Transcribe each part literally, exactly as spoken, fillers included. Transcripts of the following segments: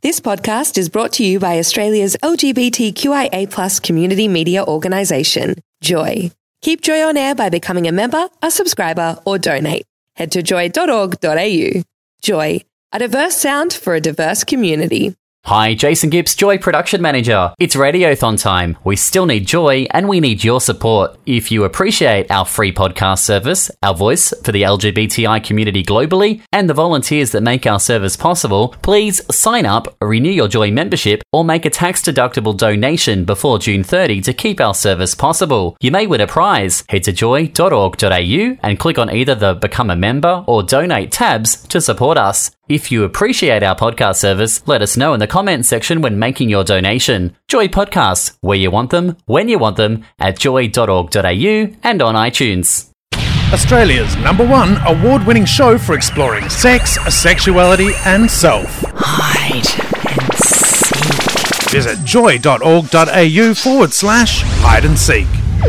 This podcast is brought to you by Australia's L G B T Q I A plus community media organisation, Joy. Keep Joy on air by becoming a member, a subscriber, or donate. Head to joy dot org dot a u. Joy, a diverse sound for a diverse community. Hi, Jason Gibbs, Joy Production Manager. It's Radiothon time. We still need Joy and we need your support. If you appreciate our free podcast service, our voice for the L G B T I community globally, and the volunteers that make our service possible, please sign up, renew your Joy membership, or make a tax-deductible donation before June thirtieth to keep our service possible. You may win a prize. Head to joy dot org dot a u and click on either the Become a Member or Donate tabs to support us. If you appreciate our podcast service, let us know in the comments section when making your donation. Joy Podcasts, where you want them, when you want them, at joy dot org dot a u and on iTunes. Australia's number one award-winning show for exploring sex, sexuality and self. Hide and seek. Visit joy dot org dot a u forward slash hide and seek.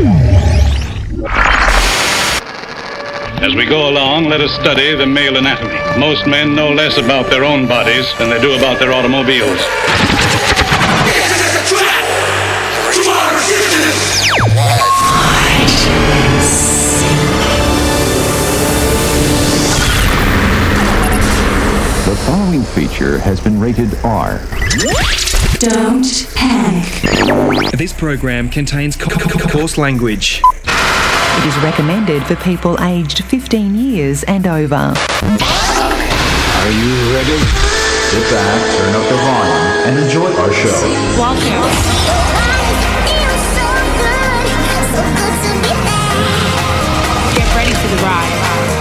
As we go along, let us study the male anatomy. Most men know less about their own bodies than they do about their automobiles. The following feature has been rated R. Don't panic. This program contains co- co- coarse language. It is recommended for people aged fifteen years and over. Are you ready? Sit back, turn up the volume, and enjoy our show. Welcome. Get ready for the ride.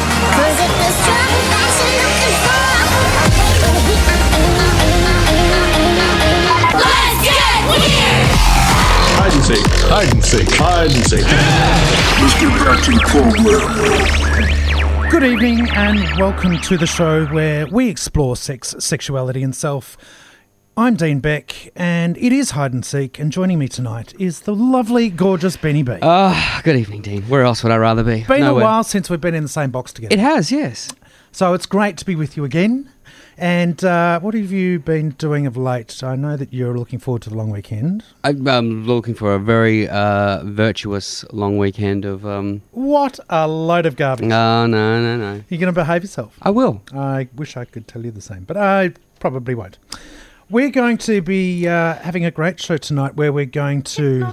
Let's get weird! Hide and seek, hide and seek, hide and seek. Let's get back to the program. Good evening and welcome to the show where we explore sex, sexuality and self. I'm Dean Beck and it is Hide and Seek, and joining me tonight is the lovely, gorgeous Benny B. Ah, uh, good evening, Dean. Where else would I rather be? Been Nowhere. a while since we've been in the same box together. It has, yes. So it's great to be with you again. And uh, what have you been doing of late? I know that you're looking forward to the long weekend. I'm looking for a very uh, virtuous long weekend of... Um... What a load of garbage. No, no, no, no. You're going to behave yourself. I will. I wish I could tell you the same, but I probably won't. We're going to be uh, having a great show tonight where we're going to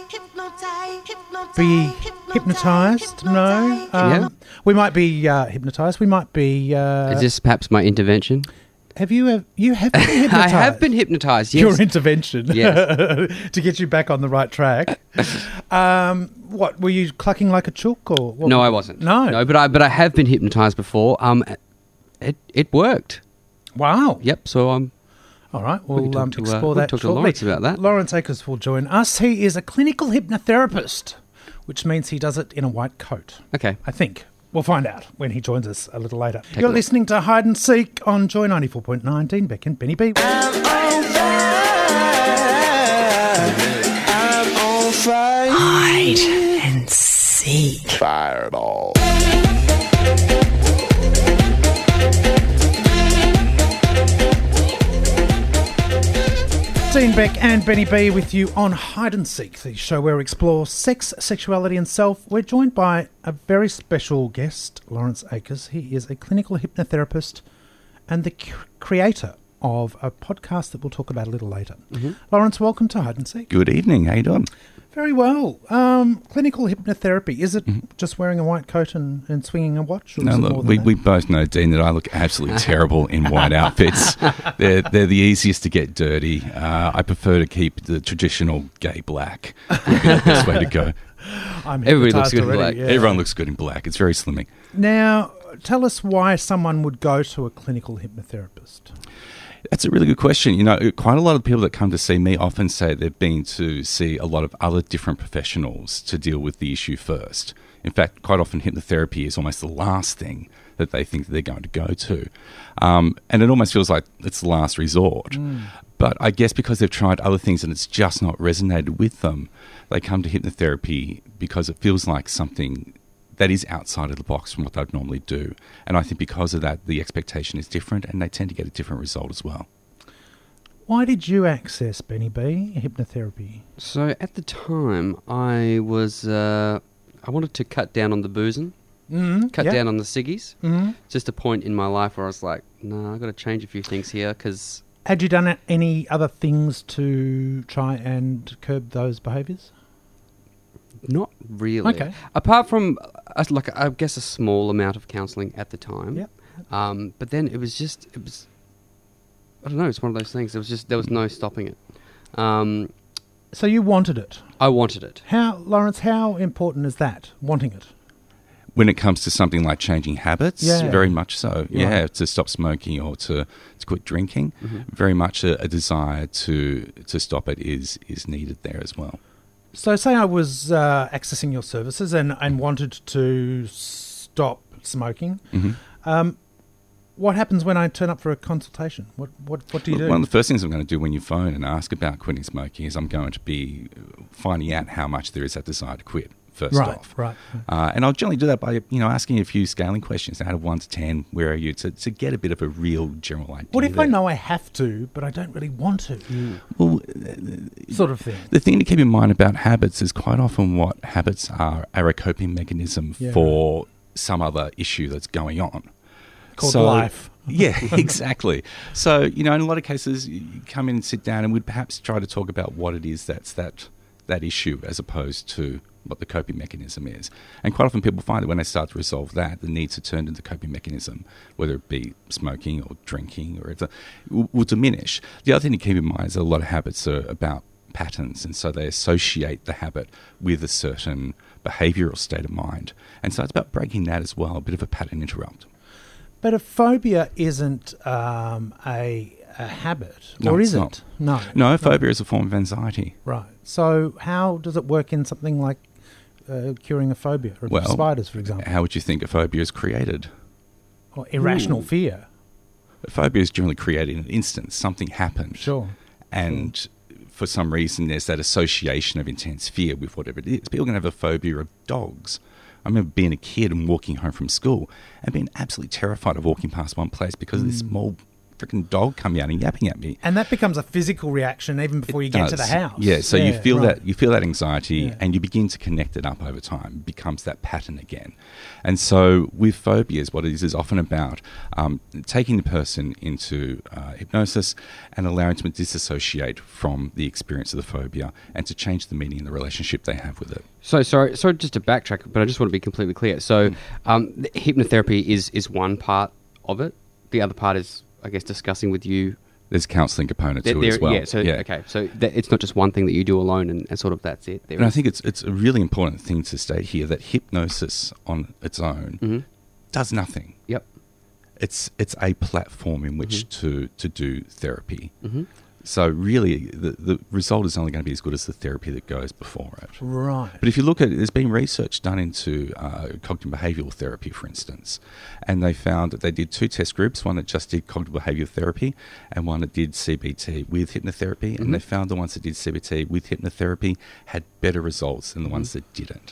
be hypnotised. No? Um, yeah. We might be uh, hypnotised. We might be... Uh, Is this perhaps my intervention? Have you ever... You have been hypnotised? I have been hypnotised, yes. Your intervention. Yes. To get you back on the right track. um, what, were you clucking like a chook or... What? No, I wasn't. No? No, but I but I have been hypnotised before. Um, It it worked. Wow. Yep, so I'm... All right, We we'll can talk um, to, uh, explore we'll that talk to shortly. Lawrence about that. Lawrence Akers will join us. He is a clinical hypnotherapist, which means he does it in a white coat. Okay. I think. We'll find out when he joins us a little later. Take You're a listening to Hide and Seek on Joy ninety-four point nine. Dean Beck and Benny B. I'm on fire. I'm on fire. Hide and seek. Fireball. Dean Beck and Benny B with you on Hide and Seek, the show where we explore sex, sexuality and self. We're joined by a very special guest, Lawrence Akers. He is a clinical hypnotherapist and the c- creator of a podcast that we'll talk about a little later. Mm-hmm. Lawrence, welcome to Hide and Seek. Good evening. How you doing? Very well. Um, clinical hypnotherapy, is it Mhm. just wearing a white coat and, and swinging a watch? Or No, is it look, more than we, that? we both know, Dean, that I look absolutely terrible in white outfits. They're they're the easiest to get dirty. Uh, I prefer to keep the traditional gay black. Would be the best way to go. I'm Everybody looks hypnotised good in already, black. yeah. Everyone looks good in black. It's very slimming. Now, tell us why someone would go to a clinical hypnotherapist. That's a really good question. You know, quite a lot of people that come to see me often say they've been to see a lot of other different professionals to deal with the issue first. In fact, quite often hypnotherapy is almost the last thing that they think that they're going to go to. Um, and it almost feels like it's the last resort. Mm. But I guess because they've tried other things and it's just not resonated with them, they come to hypnotherapy because it feels like something that is outside of the box from what they'd normally do. And I think because of that, the expectation is different and they tend to get a different result as well. Why did you access Benny B hypnotherapy? So at the time, I was uh, I wanted to cut down on the boozing, Mm, cut yeah. down on the ciggies. Mhm. Just a point in my life where I was like, no, I've got to change a few things here because... Had you done any other things to try and curb those behaviours? Not really. Okay. Apart from, uh, like, I guess a small amount of counselling at the time. Yep. Um, but then it was just, it was, I don't know, it's one of those things. There was just, there was no stopping it. Um, So you wanted it. I wanted it. How, Lawrence, how important is that, wanting it? When it comes to something like changing habits, Yeah. very much so. Yeah, Right. to stop smoking or to, to quit drinking, Mm-hmm. very much a, a desire to to stop it is is needed there as well. So say I was uh, accessing your services and, and wanted to stop smoking. Mm-hmm. Um, what happens when I turn up for a consultation? What what, what do you Look, do? one of the first things I'm going to do when you phone and ask about quitting smoking is I'm going to be finding out how much there is that desire to quit. First Right, off, right. Uh, and I'll generally do that by you know asking a few scaling questions out of one to ten. Where are you to, to get a bit of a real general idea. What if I there. know I have to, but I don't really want to? Well, Sort of thing. the thing to keep in mind about habits is quite often what habits are are a coping mechanism Yeah. for some other issue that's going on. Called life. Yeah, exactly. So, you know, in a lot of cases, you come in and sit down and we'd perhaps try to talk about what it is that's that that issue as opposed to what the coping mechanism is. And quite often people find that when they start to resolve that, the need to turn to the coping mechanism, whether it be smoking or drinking, or it will, will diminish. The other thing to keep in mind is that a lot of habits are about patterns, and so they associate the habit with a certain behavioural state of mind. And so it's about breaking that as well, a bit of a pattern interrupt. But a phobia isn't um, a, a habit, No, or it's is it? not. No. No, phobia is a form of anxiety. Right. So how does it work in something like uh, curing a phobia, or Well, spiders, for example, how would you think a phobia is created? or irrational Ooh. fear? A phobia is generally created in an instant. Something happened. Sure. And for some reason, there's that association of intense fear with whatever it is. People can have a phobia of dogs. I remember being a kid and walking home from school and being absolutely terrified of walking past one place because of this small freaking dog coming out and yapping at me. And that becomes a physical reaction even before It you get to the does. house. Yeah, so you feel right. that you feel that anxiety, Yeah. and you begin to connect it up over time. It becomes that pattern again. And so with phobias, what it is is often about um, taking the person into uh, hypnosis and allowing them to disassociate from the experience of the phobia and to change the meaning and the relationship they have with it. So sorry, sorry, just to backtrack, but I just want to be completely clear. So, um, the hypnotherapy is is one part of it. The other part is, I guess, discussing with you. There's counselling component to There- it as there- well. Yeah. So okay. So that it's not just one thing that you do alone, and, and sort of that's it. There And I is- think it's it's a really important thing to state here that hypnosis on its own Mhm. does nothing. Yep. It's it's a platform in which to, to do therapy. Mhm. So really, the, the result is only going to be as good as the therapy that goes before it. Right. But if you look at it, there's been research done into uh, cognitive behavioural therapy, for instance, and they found that they did two test groups, one that just did cognitive behavioural therapy and one that did C B T with hypnotherapy, Mhm. and they found the ones that did C B T with hypnotherapy had better results than the ones that didn't.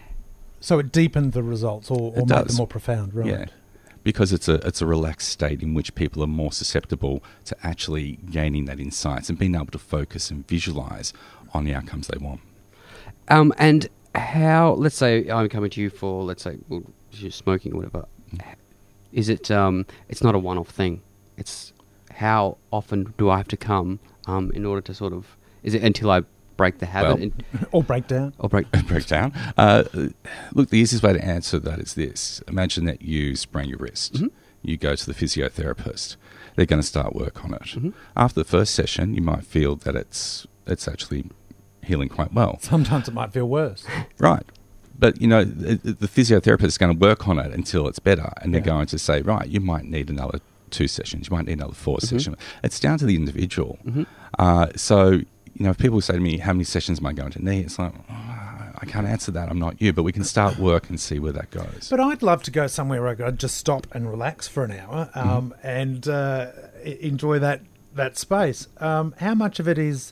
So it deepened the results, or, or It made does. them more profound, right? Yeah, because it's a it's a relaxed state in which people are more susceptible to actually gaining that insights and being able to focus and visualize on the outcomes they want. Um, and how? Let's say I'm coming to you for, let's say, well, you're smoking or whatever. Is it? Um, it's not a one-off thing. It's how often do I have to come um, in order to sort of? Is it until I break the habit? Well- and, Or breakdown. or break? Breakdown. Uh, look, the easiest way to answer that is this. Imagine that you sprain your wrist. Mhm. You go to the physiotherapist. They're going to start work on it. Mhm. After the first session, you might feel that it's it's actually healing quite well. Sometimes it might feel worse. Right. But, you know, the, the physiotherapist is going to work on it until it's better. And they're Yeah. going to say, right, you might need another two sessions. You might need another four Mhm. sessions. It's down to the individual. Mhm. Uh, so, you know, if people say to me, how many sessions am I going to need? It's like, oh, I can't answer that. I'm not you. But we can start work and see where that goes. But I'd love to go somewhere where I could just stop and relax for an hour um, and uh, e- enjoy that that space. Um, how much of it is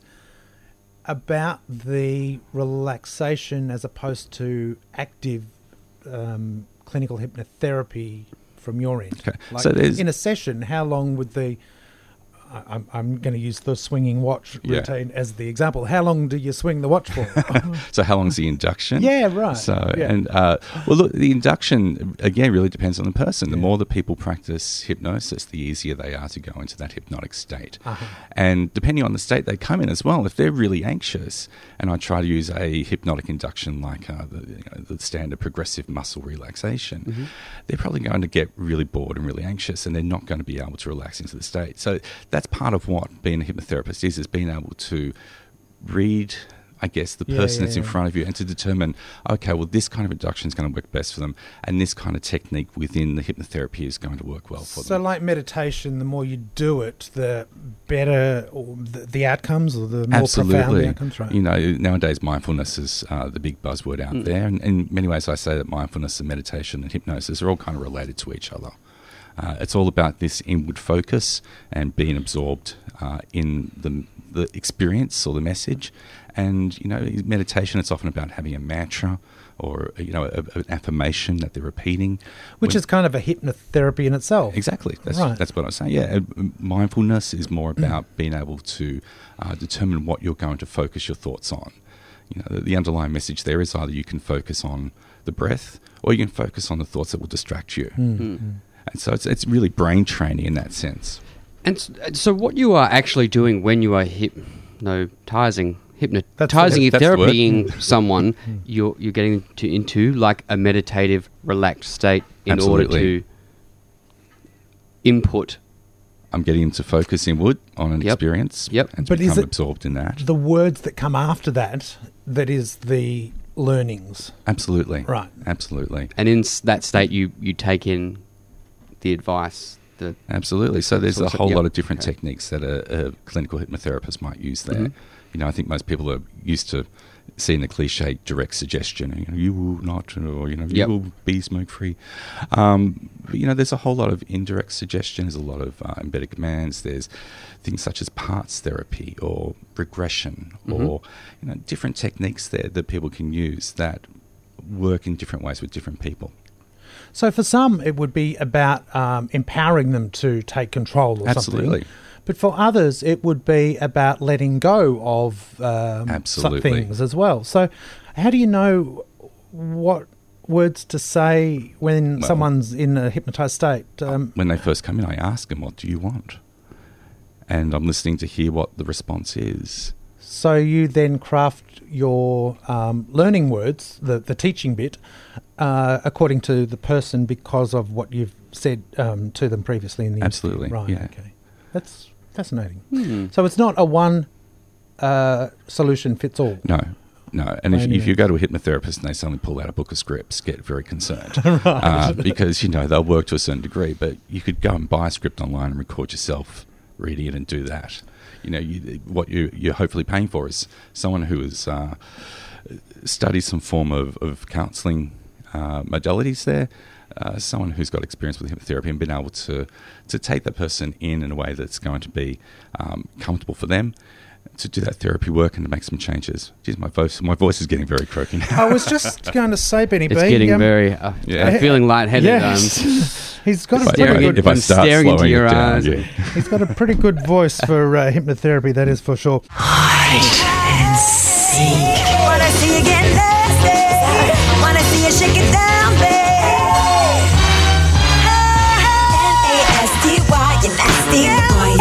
about the relaxation as opposed to active um, clinical hypnotherapy from your end? Okay. Like So there's- in a session, how long would the I- I'm, I'm going to use the swinging watch Yeah. routine as the example. How long do you swing the watch for? So how long's the induction? Yeah, right. So, Yeah. and uh, well, look, the induction again really depends on the person. The more that people practice hypnosis, the easier they are to go into that hypnotic state. Uh-huh. And depending on the state they come in as well, if they're really anxious, and I try to use a hypnotic induction like uh, the, you know, the standard progressive muscle relaxation, Mm-hmm. they're probably going to get really bored and really anxious, and they're not going to be able to relax into the state. So that's part of what being a hypnotherapist is, is being able to read, I guess, the Yeah, person yeah, that's in yeah. front of you and to determine, okay, well, this kind of induction is going to work best for them, and this kind of technique within the hypnotherapy is going to work well for So, them. like meditation, the more you do it, the better or the, the outcomes, or the more profound the Absolutely. outcomes, right? You know, nowadays mindfulness is uh, the big buzzword out Mm. there, and in many ways I say that mindfulness and meditation and hypnosis are all kind of related to each other. Uh, it's all about this inward focus and being absorbed uh, in the, the experience or the message. And, you know, meditation, it's often about having a mantra or, you know, a, an affirmation that they're repeating. Which When- is kind of a hypnotherapy in itself. Exactly. That's, Right. that's what I was saying. Yeah, uh, mindfulness is more about being able to uh, determine what you're going to focus your thoughts on. You know, the, the underlying message there is either you can focus on the breath or you can focus on the thoughts that will distract you. Mm. And so it's it's really brain training in that sense. And s- and so, what you are actually doing when you are hypnotizing, hypnotizing, That's the word. therapying someone, you're you're getting to, into like a meditative, relaxed state in order Absolutely. to input. I'm getting into focus inward on an Yep. experience Yep. and to But is become it- absorbed in that. The words that come after that, that is the learnings. Absolutely. Right. Absolutely. And in s- that state, you you take in the advice. The Absolutely. So there's a sorts of- whole yep. lot of different Okay. techniques that a, a clinical hypnotherapist might use there. Mhm. You know, I think most people are used to seeing the cliche direct suggestion. You know, you will not, or you know, you Yep. will be smoke free. Um, but, you know, there's a whole lot of indirect suggestion. There's a lot of uh, embedded commands. There's things such as parts therapy or regression, Mhm. or you know, different techniques there that people can use that work in different ways with different people. So for some, it would be about um, empowering them to take control or Absolutely. something. But for others, it would be about letting go of um, some Absolutely. things as well. So how do you know what words to say when Well- someone's in a hypnotized state? Um, When they first come in, I ask them, "What do you want?" And I'm listening to hear what the response is. So you then craft your um, learning words, the, the teaching bit, uh, according to the person because of what you've said um, to them previously in the Absolutely, interview. Right, yeah. okay. That's fascinating. Hmm. So it's not a one uh, solution fits all. No, no. And By if, any if you means. go to a hypnotherapist and they suddenly pull out a book of scripts, get very concerned. uh, because, you know, they'll work to a certain degree, but you could go and buy a script online and record yourself reading it and do that. You know, you, what you, you're hopefully paying for is someone who has uh, studied some form of, of counselling uh, modalities there, uh, someone who's got experience with hypnotherapy and been able to, to take that person in in a way that's going to be um, comfortable for them, to do that therapy work and to make some changes. Jeez, my voice, my voice is getting very croaky now. I was just going to say, Benny B. It's getting um, very. Uh, Yeah. I'm feeling lightheaded. Yes. Um, He's got If a I- pretty staring, good, if I I'm start staring into slowing your it down, eyes. yeah. he's got a pretty good voice for uh, hypnotherapy, that is for sure. and seek. Wanna see you get nasty? Wanna see you shake it down, babe? N A S T Y, you nasty boy,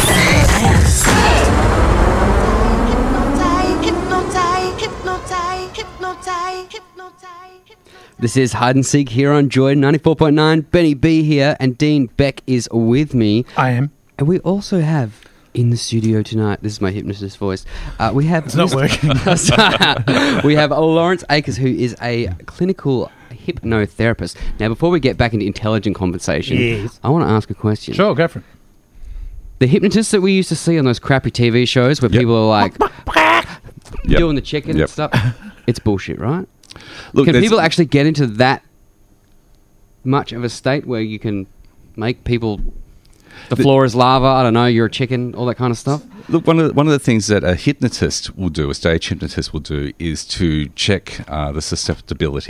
Hypnotize, hypnotize, hypnotize, hypnotize, hypnotize. This is Hide and Seek here on Joy ninety-four point nine. Benny B here, and Dean Beck is with me. I am. And we also have in the studio tonight, this is my hypnotist voice, uh, we have... It's not working. we have Lawrence Akers, who is a clinical hypnotherapist. Now, before we get back into intelligent conversation, Yes. I want to ask a question. Sure, go for it. The hypnotists that we used to see on those crappy T V shows where Yep. people are like Yep. doing the chicken Yep. and stuff, it's bullshit, right? Look, Can there's- people actually get into that much of a state where you can make people... The floor is lava, I don't know, you're a chicken, all that kind of stuff? Look, one of the, one of the things that a hypnotist will do, a stage hypnotist will do, is to check uh, the susceptibility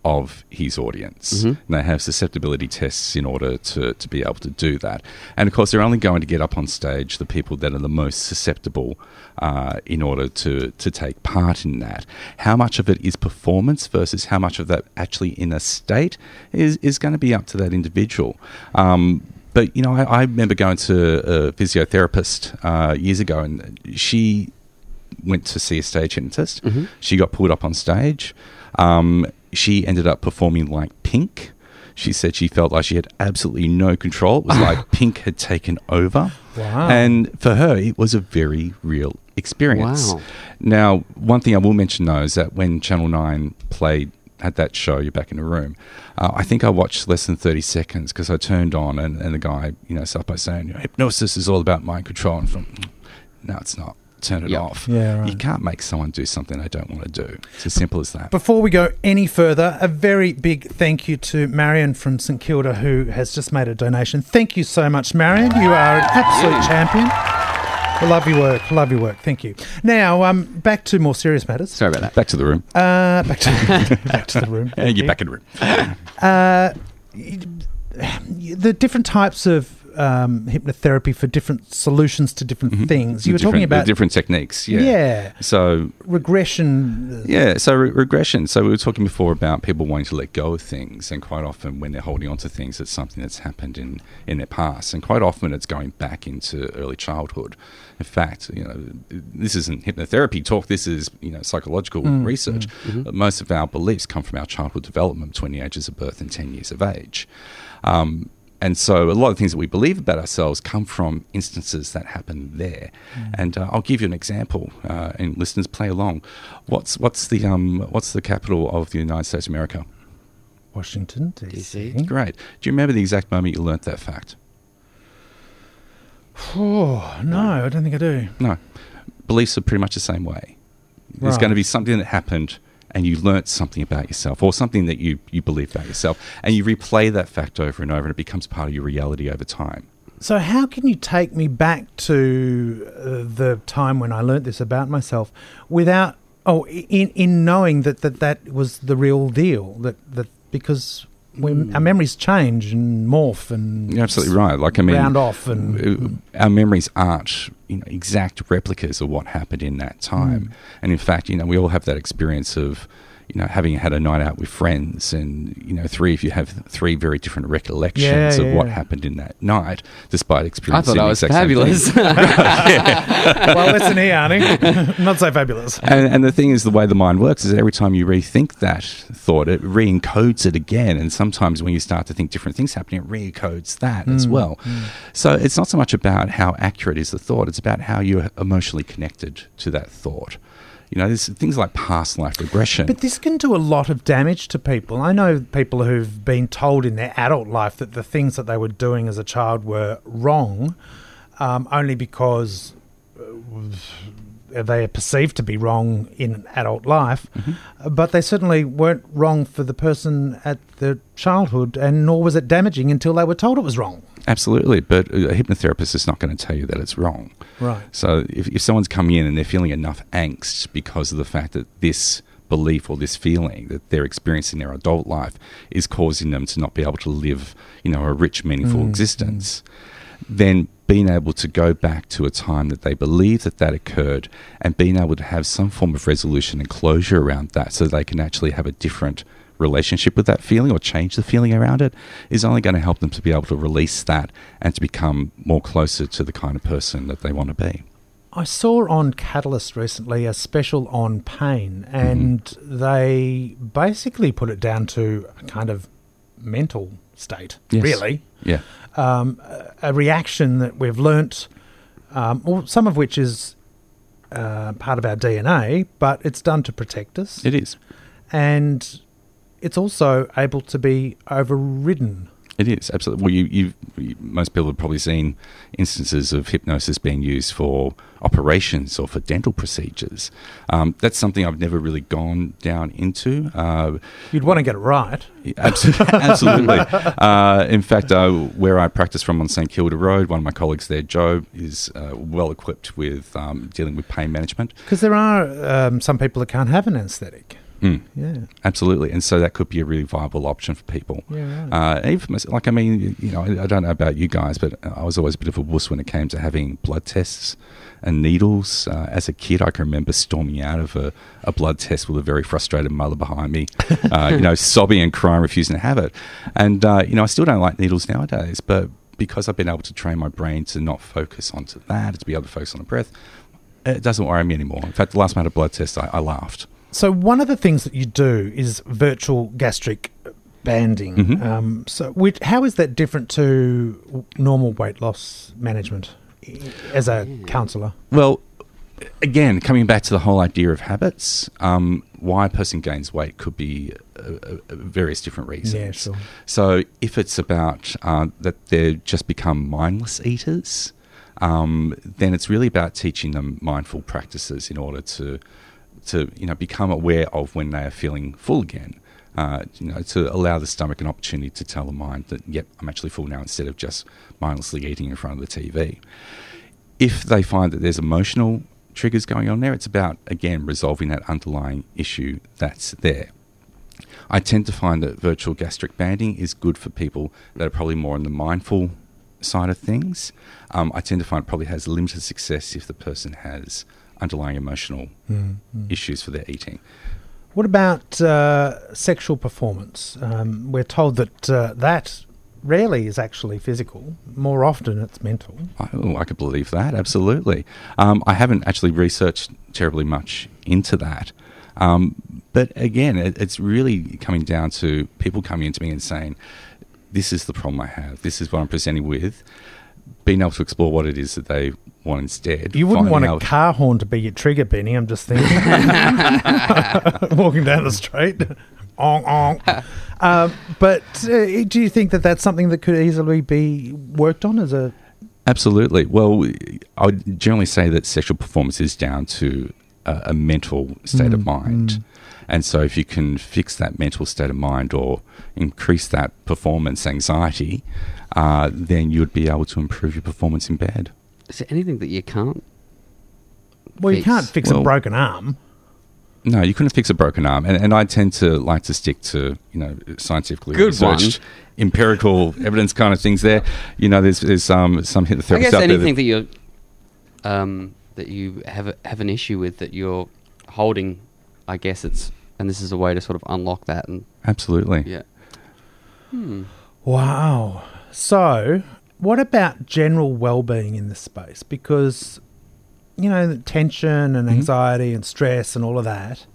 of his audience. Mhm. And they have susceptibility tests in order to, to be able to do that. And of course, they're only going to get up on stage the people that are the most susceptible uh, in order to, to take part in that. How much of it is performance versus how much of that actually in a state is, is going to be up to that individual. Um, but, you know, I, I remember going to a physiotherapist uh, years ago, and she went to see a stage hypnotist. Mhm. She got pulled up on stage. Um, she ended up performing like Pink. She said she felt like she had absolutely no control. It was like Pink had taken over. Wow. And for her, it was a very real experience. Wow. Now, one thing I will mention, though, is that when Channel nine played at that show, You're Back in the Room, uh, I think I watched less than thirty seconds because I turned on and, and the guy, you know, started by saying, hypnosis is all about mind control. And from, no, it's not. Turn it Yep. off. Yeah, right. You can't make someone do something they don't want to do. It's as simple as that. Before we go any further, a very big thank you to Marion from St Kilda, who has just made a donation. Thank you so much, Marion. You are an absolute champion. I love your work. Love your work. Thank you. Now, um, back to more serious matters. Sorry about that. Back to the room. Uh, back to back to the room. Yeah, Thank you're you. back in the room. Uh, the different types of um, hypnotherapy for different solutions to different Mhm. things. The You were talking different- the about different techniques. Yeah. yeah, So regression. uh, Yeah, so re- regression. So we were talking before about people wanting to let go of things, and quite often when they're holding on to things, it's something that's happened in, in their past, and quite often it's going back into early childhood. In fact, you know, this isn't hypnotherapy talk. This is, you know, psychological Mm, research. mm, But most of our beliefs come from our childhood development between the ages of birth and ten years of age. Um, And so a lot of things that we believe about ourselves come from instances that happen there. Mm. And uh, I'll give you an example, uh, and listeners play along. What's what's the um what's the capital of the United States of America? Washington, D C. Great. Do you remember the exact moment you learnt that fact? Oh, no, I don't think I do. No. Beliefs are pretty much the same way. There's Right. going to be something that happened and you learnt something about yourself, or something that you, you believe about yourself, and you replay that fact over and over, and it becomes part of your reality over time. So how can you take me back to uh, the time when I learnt this about myself without, oh, in in knowing that that, that was the real deal, that, that because when our memories change and morph and You're absolutely right. Like, I mean, round off and our memories aren't, you know, exact replicas of what happened in that time. Mm. And in fact, you know, we all have that experience of, you know, having had a night out with friends, and, you know, three if you have three very different recollections Yeah, of yeah, what yeah. happened in that night, despite I experiencing thought that the was exact same fabulous. thing. Yeah. well, listen here, Arnie. Not so fabulous. And, and the thing is, the way the mind works is that every time you rethink that thought, it re-encodes it again. And sometimes when you start to think different things happening, it re-encodes that as Mm, well. mm. So it's not so much about how accurate is the thought, it's about how you're emotionally connected to that thought. You know, there's things like past life regression. But this can do a lot of damage to people. I know people who've been told in their adult life that the things that they were doing as a child were wrong, um, only because uh, they are perceived to be wrong in adult life. Mm-hmm. But they certainly weren't wrong for the person at the childhood, and nor was it damaging until they were told it was wrong. Absolutely, but a hypnotherapist is not going to tell you that it's wrong. Right. So if, if someone's coming in and they're feeling enough angst because of the fact that this belief or this feeling that they're experiencing in their adult life is causing them to not be able to live, you know, a rich, meaningful Mm, existence, then being able to go back to a time that they believe that that occurred and being able to have some form of resolution and closure around that so they can actually have a different relationship with that feeling or change the feeling around it is only going to help them to be able to release that and to become more closer to the kind of person that they want to be. I saw on Catalyst recently a special on pain, and Mm-hmm. they basically put it down to a kind of mental state, Yes. really. Yeah. Um, a, a reaction that we've learnt, um, well, some of which is uh, part of our D N A, but it's done to protect us. It is. And it's also able to be overridden. It is, absolutely. Well, you, you've, you, most people have probably seen instances of hypnosis being used for operations or for dental procedures. Um, that's something I've never really gone down into. Uh, You'd want to get it right. Absolutely. absolutely. Uh, in fact, uh, where I practice from on St Kilda Road, one of my colleagues there, Joe, is uh, well equipped with um, dealing with pain management. Because there are um, some people that can't have an anaesthetic. Mm. Yeah. Absolutely. And so that could be a really viable option for people. Yeah, right. Uh, even for myself, like, I mean, you know, I, I don't know about you guys, but I was always a bit of a wuss when it came to having blood tests and needles. Uh, as a kid, I can remember storming out of a, a blood test with a very frustrated mother behind me, uh, you know, sobbing and crying, refusing to have it. And, uh, you know, I still don't like needles nowadays, but because I've been able to train my brain to not focus onto that, to be able to focus on the breath, it doesn't worry me anymore. In fact, the last time I had a blood test, I, I laughed. So one of the things that you do is virtual gastric banding. Mm-hmm. Um, so which, how is that different to normal weight loss management as a counsellor? Well, again, coming back to the whole idea of habits, um, why a person gains weight could be uh, uh, various different reasons. Yeah, sure. So if it's about uh, that they just become mindless eaters, um, then it's really about teaching them mindful practices in order to to you know become aware of when they are feeling full again. Uh, you know, to allow the stomach an opportunity to tell the mind that, yep, I'm actually full now, instead of just mindlessly eating in front of the T V. If they find that there's emotional triggers going on there, it's about, again, resolving that underlying issue that's there. I tend to find that virtual gastric banding is good for people that are probably more on the mindful side of things. Um, I tend to find it probably has limited success if the person has underlying emotional Mm, mm. issues for their eating. What about uh, sexual performance? Um, we're told that uh, that rarely is actually physical. More often it's mental. Oh, I could believe that, absolutely. Um, I haven't actually researched terribly much into that. Um, but again, it, it's really coming down to people coming into me and saying, this is the problem I have, this is what I'm presenting with, being able to explore what it is that they want instead. You wouldn't want finding a out- car horn to be your trigger, Benny, I'm just thinking. Walking down the street. Ong, ong. Um, but uh, do you think that that's something that could easily be worked on as a... Absolutely. Well, I would generally say that sexual performance is down to a, a mental state Mm, of mind. mm. And so if you can fix that mental state of mind or increase that performance anxiety, uh, then you'd be able to improve your performance in bed. Is there anything that you can't? Well, you fix? can't fix a Well- broken arm. No, you couldn't fix a broken arm. And, and I tend to like to stick to, you know, scientifically Good researched, empirical evidence kind of things there. You know, there's, there's um, some hypnotherapists I guess out there anything that- that you um, that you have a, have an issue with that you're holding, I guess it's, and this is a way to sort of unlock that. And Absolutely. yeah. Hmm. Wow. So, what about general well-being in this space? Because, you know, the tension and Mhm. anxiety and stress and all of that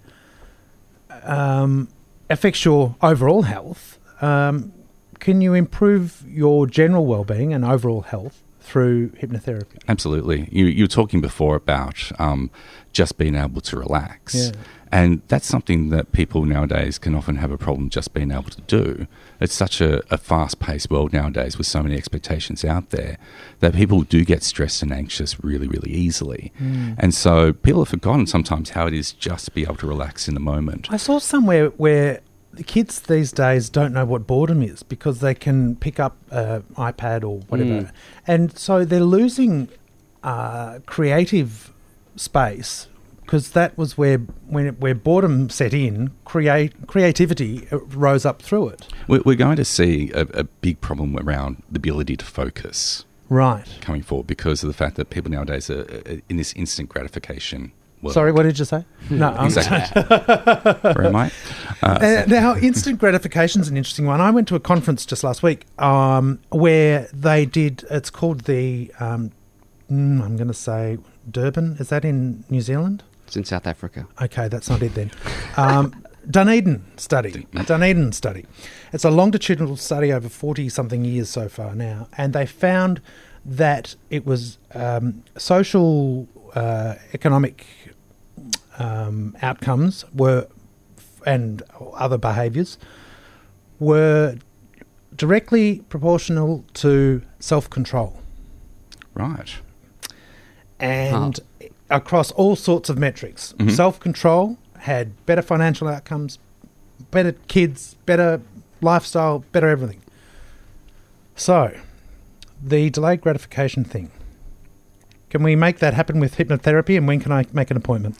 um, affects your overall health. Um, can you improve your general well-being and overall health through hypnotherapy? Absolutely. You, you were talking before about um, just being able to relax. Yeah. And that's something that people nowadays can often have a problem just being able to do. It's such a, a fast-paced world nowadays with so many expectations out there that people do get stressed and anxious really, really easily. Mm. And so people have forgotten sometimes how it is just to be able to relax in the moment. I saw somewhere where the kids these days don't know what boredom is because they can pick up an iPad or whatever. Mm. And so they're losing uh, creative space because that was where when it, where boredom set in, create creativity uh, rose up through it. We're we're going to see a, a big problem around the ability to focus Right. coming forward because of the fact that people nowadays are uh, in this instant gratification world. Sorry, what did you say? No, I'm Exactly. Sorry, mate. Uh, Uh, now, instant gratification is an interesting one. I went to a conference just last week um, where they did, it's called the, um, mm, I'm going to say Durban. Is that in New Zealand? It's in South Africa. Okay, that's not it then. Um, Dunedin study. Dunedin study. It's a longitudinal study over forty-something years so far now, and they found that it was um, social, uh, economic um, outcomes were, and other behaviours, were directly proportional to self-control. right. And across all sorts of metrics. Mhm. Self-control had better financial outcomes, better kids, better lifestyle, better everything. So, the delayed gratification thing. Can we make that happen with hypnotherapy, and when can I make an appointment?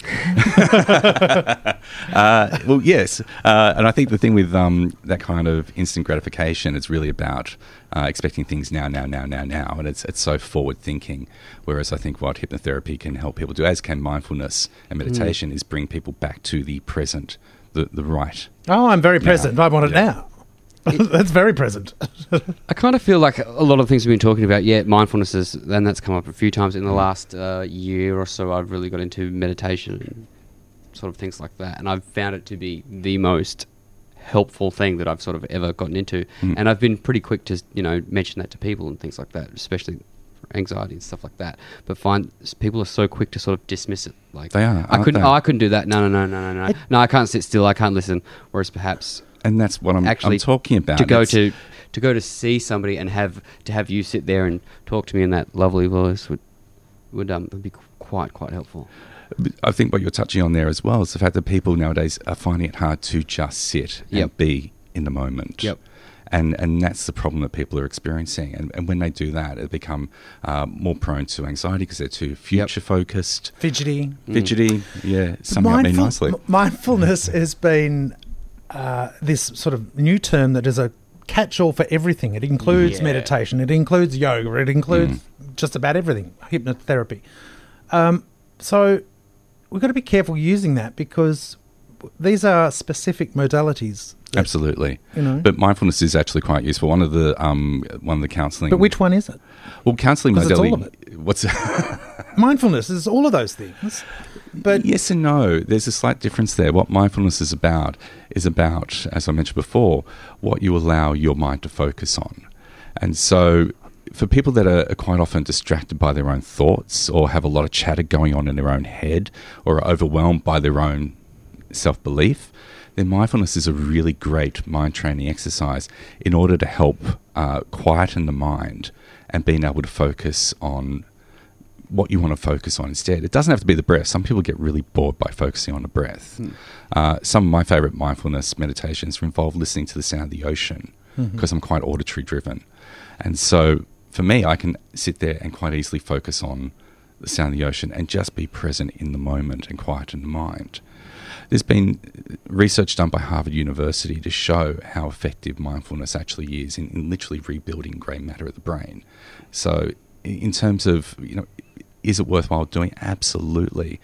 uh, well, yes. Uh, and I think the thing with um, that kind of instant gratification, it's really about uh, expecting things now, now, now, now, now. And it's it's so forward thinking. Whereas I think what hypnotherapy can help people do, as can mindfulness and meditation, mm. is bring people back to the present, the, the right. Oh, I'm very present. Now. I want it yeah. now. That's very present. I kind of feel like a lot of things we've been talking about, yeah, mindfulness is, and that's come up a few times in the last uh, year or so. I've really got into meditation and sort of things like that, and I've found it to be the most helpful thing that I've sort of ever gotten into. Mm. And I've been pretty quick to, you know, mention that to people and things like that, especially for anxiety and stuff like that. But find people are so quick to sort of dismiss it. Like they are. I couldn't. They? Oh, I couldn't do that. No, no, no, no, no, no. No, I can't sit still. I can't listen. Whereas perhaps. And that's what I'm actually I'm talking about. To go it's to to go to see somebody and have to have you sit there and talk to me in that lovely voice would would um would be quite quite helpful. I think what you're touching on there as well is the fact that people nowadays are finding it hard to just sit yep. and be in the moment. Yep. And and that's the problem that people are experiencing. And, and when they do that, they become uh, more prone to anxiety because they're too future focused, fidgety, fidgety. Mm. Yeah, summing up me nicely. M- mindfulness has been. Uh, this sort of new term that is a catch-all for everything. It includes yeah. meditation, it includes yoga, it includes mm. just about everything, hypnotherapy. Um, so we've got to be careful using that because these are specific modalities. That, Absolutely. You know. But mindfulness is actually quite useful. One of the um, one of the counselling. But which one is it? Well, counselling modality. It's all of it. What's mindfulness is all of those things. But yes and no. There's a slight difference there. What mindfulness is about is about, as I mentioned before, what you allow your mind to focus on. And so for people that are quite often distracted by their own thoughts or have a lot of chatter going on in their own head or are overwhelmed by their own self-belief, then mindfulness is a really great mind training exercise in order to help uh, quieten the mind and being able to focus on what you want to focus on instead. It doesn't have to be the breath. Some people get really bored by focusing on the breath. Hmm. Uh, some of my favourite mindfulness meditations involve listening to the sound of the ocean because mm-hmm. I'm quite auditory driven. And so for me, I can sit there and quite easily focus on the sound of the ocean and just be present in the moment and quieten the mind. There's been research done by Harvard University to show how effective mindfulness actually is in, in literally rebuilding grey matter of the brain. So in terms of, you know, is it worthwhile doing? Absolutely.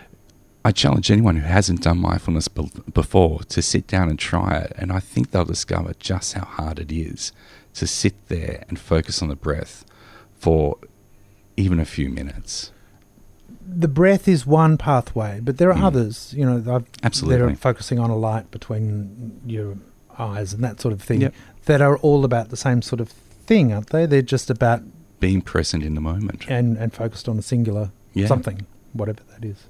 I challenge anyone who hasn't done mindfulness be- before to sit down and try it, and I think they'll discover just how hard it is to sit there and focus on the breath for even a few minutes. The breath is one pathway, but there are mm. others, you know, I've, Absolutely. that are focusing on a light between your eyes and that sort of thing, yep. that are all about the same sort of thing, aren't they? They're just about being present in the moment and and focused on a singular yeah. something, whatever that is.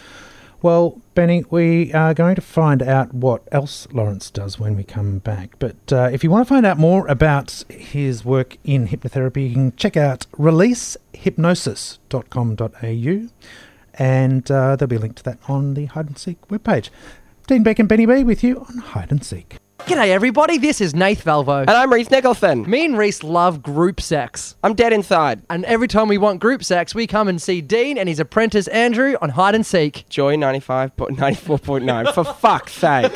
Well, Benny, we are going to find out what else Lawrence does when we come back. But uh, if you want to find out more about his work in hypnotherapy, you can check out release hypnosis dot com dot a u, and uh, there'll be a link to that on the Hide and Seek webpage. Dean Beck and Benny B with you on Hide and Seek. G'day everybody, this is Nath Valvo. And I'm Reese Nicholson. Me and Reese love group sex. I'm dead inside. And every time we want group sex, we come and see Dean and his apprentice Andrew on Hide and Seek. Joy ninety-five, ninety-four point nine, for fuck's sake.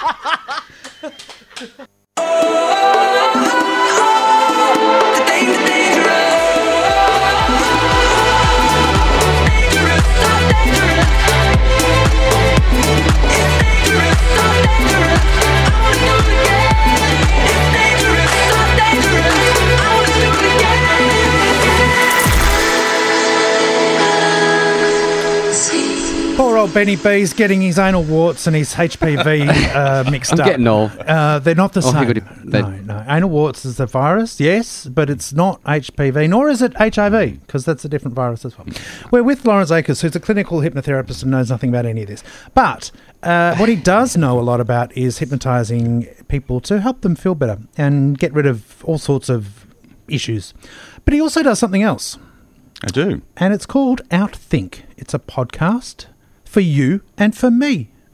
Poor old Benny B's getting his anal warts and his H P V uh, mixed I'm up. I'm getting old. Uh, they're not the oh, same. No, no. Anal warts is a virus, yes, but it's not H P V, nor is it H I V, because that's a different virus as well. We're with Lawrence Akers, who's a clinical hypnotherapist and knows nothing about any of this. But uh, what he does know a lot about is hypnotising people to help them feel better and get rid of all sorts of issues. But he also does something else. I do. And it's called Outthink. It's a podcast for you and for me.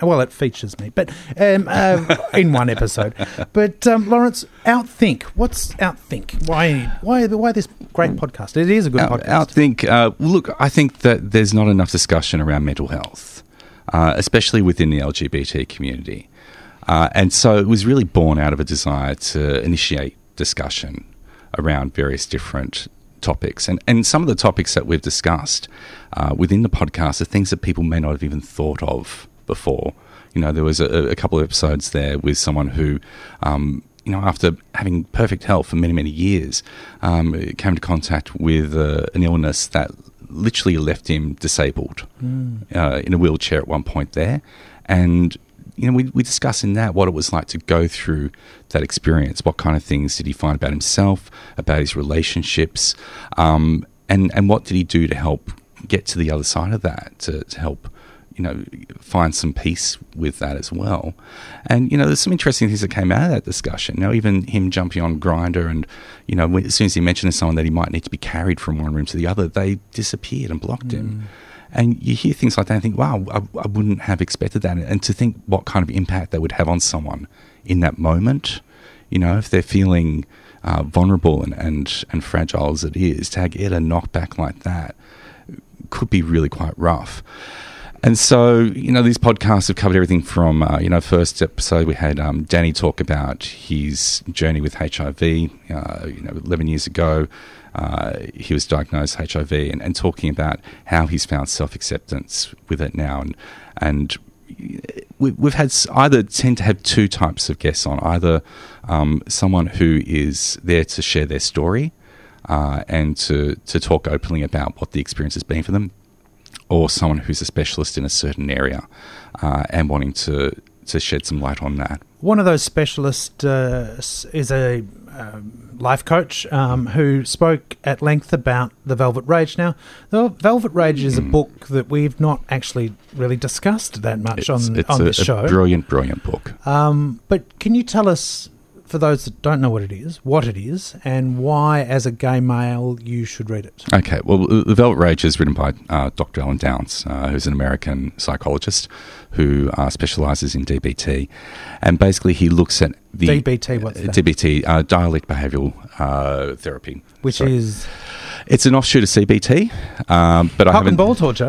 Well, it features me, but um, uh, in one episode. But um, Lawrence, Outthink. What's Outthink? Why? Why? Why this great podcast? It is a good Out, podcast. Outthink. Uh, look, I think that there's not enough discussion around mental health, uh, especially within the L G B T community, uh, and so it was really born out of a desire to initiate discussion around various different topics. And and some of the topics that we've discussed uh, within the podcast are things that people may not have even thought of before. You know, there was a, a couple of episodes there with someone who, um, you know, after having perfect health for many, many years, um, came into contact with uh, an illness that literally left him disabled mm. uh, in a wheelchair at one point there. And you know, we, we discuss in that what it was like to go through that experience. What kind of things did he find about himself, about his relationships, um, and, and what did he do to help get to the other side of that, to, to help, you know, find some peace with that as well. And, you know, there's some interesting things that came out of that discussion. You know, even him jumping on Grindr and, you know, when, as soon as he mentioned to someone that he might need to be carried from one room to the other, they disappeared and blocked mm. him. And you hear things like that and think, wow, I, I wouldn't have expected that. And to think what kind of impact that would have on someone in that moment, you know, if they're feeling uh, vulnerable and, and, and fragile as it is, to get a knockback like that could be really quite rough. And so, you know, these podcasts have covered everything from, uh, you know, first episode we had um, Danny talk about his journey with H I V, uh, you know, eleven years ago. Uh, he was diagnosed with H I V and, and talking about how he's found self-acceptance with it now. And and we, we've had either tend to have two types of guests on, either um, someone who is there to share their story uh, and to, to talk openly about what the experience has been for them, or someone who's a specialist in a certain area uh, and wanting to, to shed some light on that. One of those specialists uh, is a um, life coach um, who spoke at length about The Velvet Rage. Now, The Velvet Rage is a Mm. book that we've not actually really discussed that much It's, on, it's on a, this a show. brilliant, brilliant book. Um, but can you tell us, for those that don't know what it is, what it is, and why, as a gay male, you should read it? Okay, well, The Velvet Rage is written by uh, Doctor Ellen Downs, uh, who's an American psychologist who uh, specialises in D B T. And basically he looks at the... D B T, what's that? D B T, uh, dialect behavioural uh, therapy. Which So is... It's an offshoot of C B T, um, but I Cock haven't... and ball torture.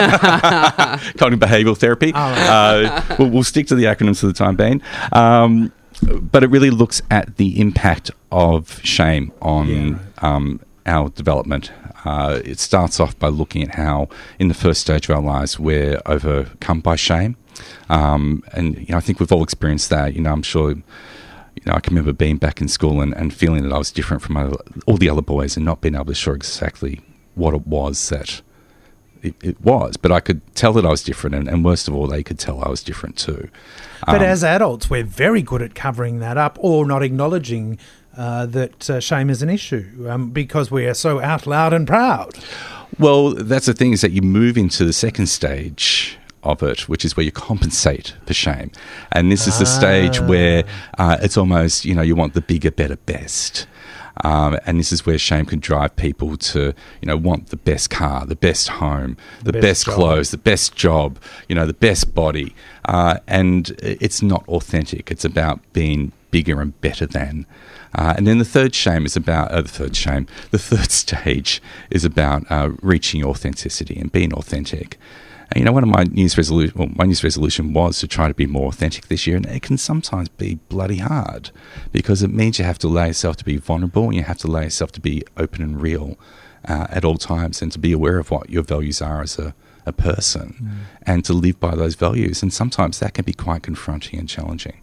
Cognitive behavioural therapy. Oh, right. uh, we'll, we'll stick to the acronyms for the time being. Um, but it really looks at the impact of shame on Yeah, right. um, our development. Uh, it starts off by looking at how, in the first stage of our lives, we're overcome by shame. Um, and you know, I think we've all experienced that. You know, I'm sure... You know, I can remember being back in school and, and feeling that I was different from other, all the other boys and not being able to show exactly what it was that it, it was. But I could tell that I was different, and, and worst of all, they could tell I was different too. But Um, as adults, we're very good at covering that up or not acknowledging uh, that uh, shame is an issue um, because we are so out loud and proud. Well, that's the thing, is that you move into the second stage of it, which is where you compensate for shame. And this is the stage where uh, it's almost, you know, you want the bigger, better, best. Um, and this is where shame can drive people to, you know, want the best car, the best home, the, The best, best job. clothes, the best job, you know, the best body. Uh, and it's not authentic. It's about being bigger and better than. Uh, and then the third shame is about, uh, the third shame, the third stage is about uh, reaching authenticity and being authentic. And, you know, one of my New Year's resolution, well, my New Year's resolution was to try to be more authentic this year, and it can sometimes be bloody hard because it means you have to allow yourself to be vulnerable, and you have to allow yourself to be open and real uh, at all times, and to be aware of what your values are as a, a person, mm. and to live by those values. And sometimes that can be quite confronting and challenging.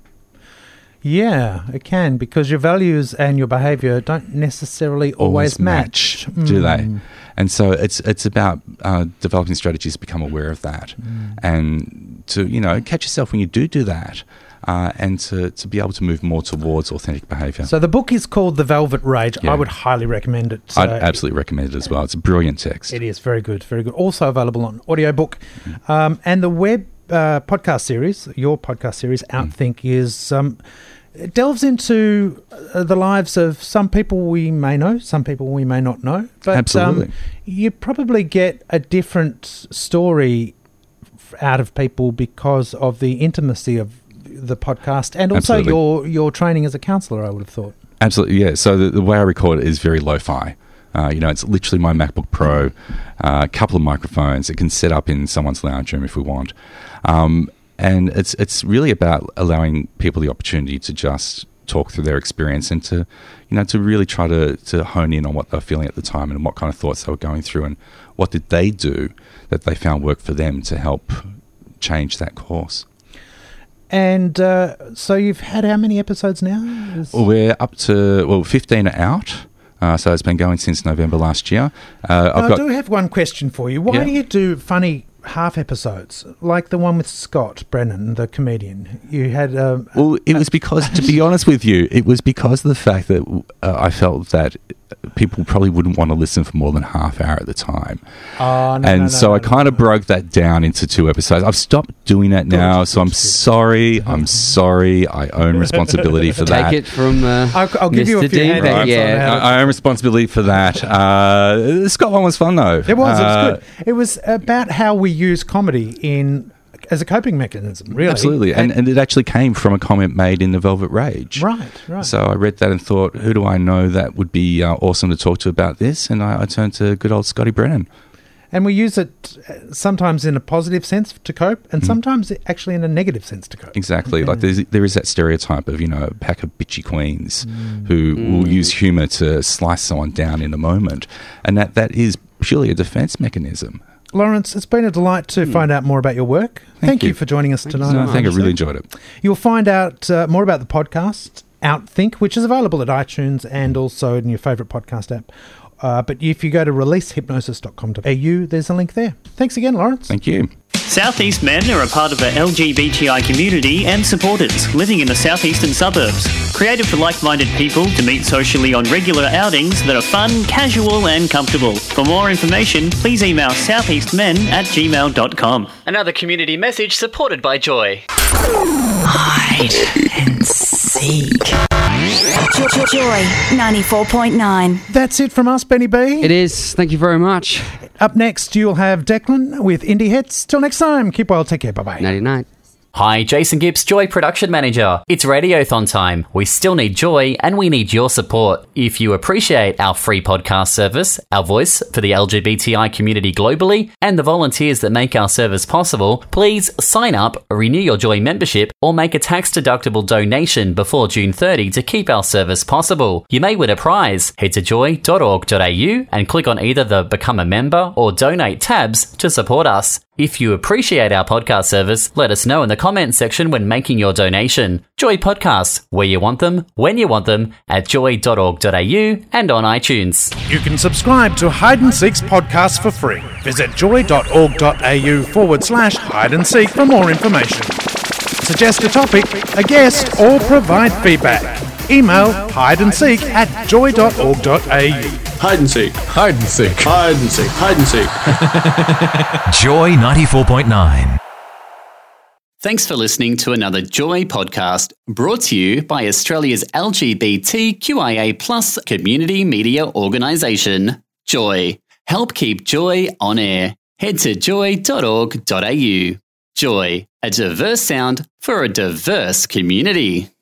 Yeah, it can, because your values and your behaviour don't necessarily always, Always match, match. do Mm. they? And so it's it's about uh, developing strategies to become aware of that, Mm. and to, you know, catch yourself when you do do that, uh, and to, to be able to move more towards authentic behaviour. So the book is called The Velvet Rage. Yeah. I would highly recommend it. I'd Uh, absolutely recommend it as well. It's a brilliant text. It is very good, very good. Also available on audiobook. Mm. Um, and the web uh, podcast series, your podcast series, Outthink, Mm. is... Um, it delves into uh, the lives of some people we may know, some people we may not know. But Absolutely. Um, you probably get a different story out of people because of the intimacy of the podcast and also Absolutely. your your training as a counsellor, I would have thought. Absolutely, yeah. So the, the way I record it is very lo-fi. Uh, you know, it's literally my MacBook Pro, uh, a couple of microphones. It can set up in someone's lounge room if we want. Um, and it's it's really about allowing people the opportunity to just talk through their experience and to, you know, to really try to, to hone in on what they're feeling at the time and what kind of thoughts they were going through and what did they do that they found worked for them to help change that course. And uh, so you've had how many episodes now? Is- Well, we're up to, well, fifteen are out. Uh, so it's been going since November last year. Uh, I've I got, do have one question for you. Why Yeah. do you do funny half episodes like the one with Scott Brennan, the comedian? You had um, well, it was because, to be honest with you, it was because of the fact that uh, I felt that people probably wouldn't want to listen for more than half hour at the time. Oh, no, and no, no, so no, I no, kind of broke that down into two episodes. I've stopped doing that now, so I'm sorry. I'm sorry. I own responsibility for that. Take it from uh, I'll, I'll give you a Mister few Dean. handouts Yeah. on how to- I, I own responsibility for that. Uh, the Scott one was fun, though. It was. Uh, it was good. It was about how we use comedy in as a coping mechanism. Really, Absolutely. And, and it actually came from a comment made in The Velvet Rage. Right, right. So I read that and thought, who do I know that would be uh, awesome to talk to about this? And I, I turned to good old Scotty Brennan. And we use it uh, sometimes in a positive sense to cope, and sometimes actually in a negative sense to cope. Exactly. Like there's, there is that stereotype of, you know, a pack of bitchy queens who Mm. will use humour to slice someone down in a moment. And that, that is purely a defence mechanism. Lawrence, it's been a delight to find out more about your work. Thank, Thank you. you. for joining us tonight. No, on I think I Hydensec. really enjoyed it. You'll find out uh, more about the podcast, Outthink, which is available at iTunes and also in your favourite podcast app. Uh, but if you go to release hypnosis dot com dot a u, there's a link there. Thanks again, Lawrence. Thank you. Southeast Men are a part of the L G B T I community and supporters living in the southeastern suburbs. Created for like-minded people to meet socially on regular outings that are fun, casual and comfortable. For more information, please email southeastmen at gmail dot com. Another community message supported by Joy. Hide and seek. Joy, Joy ninety-four point nine. That's it from us, Benny B. It is. Thank you very much. Up next, you'll have Declan with Indie Hits. Till next time, keep well, take care, bye-bye. ninety-nine. Hi, Jason Gibbs, Joy Production Manager. It's Radiothon time. We still need Joy and we need your support. If you appreciate our free podcast service, our voice for the L G B T I community globally, and the volunteers that make our service possible, please sign up, renew your Joy membership, or make a tax-deductible donation before June thirtieth to keep our service possible. You may win a prize. Head to joy dot org dot a u and click on either the Become a Member or Donate tabs to support us. If you appreciate our podcast service, let us know in the comments section when making your donation. Joy Podcasts, where you want them, when you want them, at joy dot org dot a u and on iTunes. You can subscribe to Hide and Seek's podcast for free. Visit joy dot org dot a u forward slash hide and seek for more information. Suggest a topic, a guest, or provide feedback. Email hideandseek at joy dot org dot a u. Hide and seek. Hide and seek. Hide and seek. Hide and seek. Joy ninety-four point nine. Thanks for listening to another Joy podcast brought to you by Australia's L G B T Q I A plus community media organisation, Joy. Help keep Joy on air. Head to joy dot org dot a u. Joy, a diverse sound for a diverse community.